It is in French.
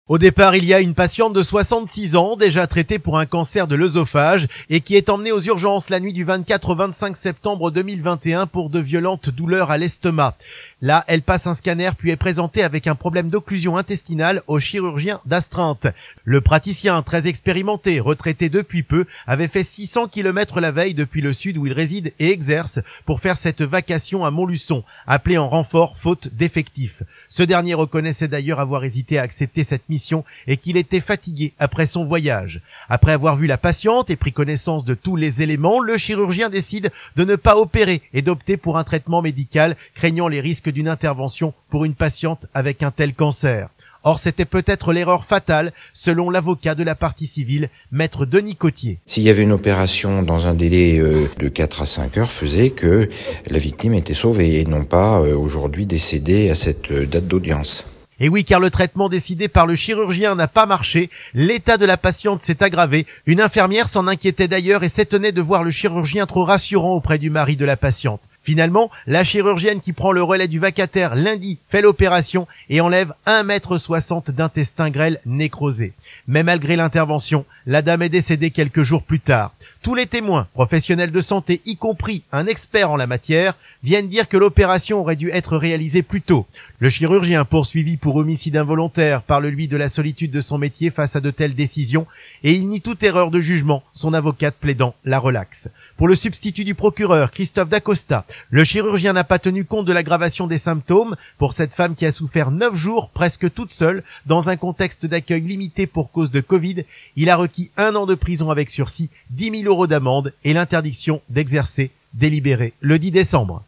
Au départ, il y a une patiente de 66 ans, déjà traitée pour un cancer de l'œsophage et qui est emmenée aux urgences la nuit du 24 au 25 septembre 2021 pour de violentes douleurs à l'estomac. Là, elle passe un scanner puis est présentée avec un problème d'occlusion intestinale au chirurgien d'astreinte. Le praticien, très expérimenté, retraité depuis peu, avait fait 600 km la veille depuis le sud où il réside et exerce pour faire cette vacation à Montluçon, appelé en renfort faute d'effectifs. Ce dernier reconnaissait d'ailleurs avoir hésité à accepter cette mission et qu'il était fatigué après son voyage. Après avoir vu la patiente et pris connaissance de tous les éléments, le chirurgien décide de ne pas opérer et d'opter pour un traitement médical, craignant les risques d'une intervention pour une patiente avec un tel cancer. Or, c'était peut-être l'erreur fatale, selon l'avocat de la partie civile, maître Denis Cotier. S'il y avait une opération dans un délai de 4 à 5 heures, faisait que la victime était sauvée et non pas aujourd'hui décédée à cette date d'audience. Et oui, car le traitement décidé par le chirurgien n'a pas marché, l'état de la patiente s'est aggravé, une infirmière s'en inquiétait d'ailleurs et s'étonnait de voir le chirurgien trop rassurant auprès du mari de la patiente. Finalement, la chirurgienne qui prend le relais du vacataire lundi fait l'opération et enlève 1,60 m d'intestin grêle nécrosé. Mais malgré l'intervention, la dame est décédée quelques jours plus tard. Tous les témoins, professionnels de santé, y compris un expert en la matière, viennent dire que l'opération aurait dû être réalisée plus tôt. Le chirurgien, poursuivi pour homicide involontaire, parle lui de la solitude de son métier face à de telles décisions et il nie toute erreur de jugement, son avocate plaidant la relaxe. Pour le substitut du procureur, Christophe Dacosta, le chirurgien n'a pas tenu compte de l'aggravation des symptômes pour cette femme qui a souffert 9 jours presque toute seule dans un contexte d'accueil limité pour cause de Covid. Il a requis 1 an de prison avec sursis, 10 000 € d'amende et l'interdiction d'exercer délibérée le 10 décembre.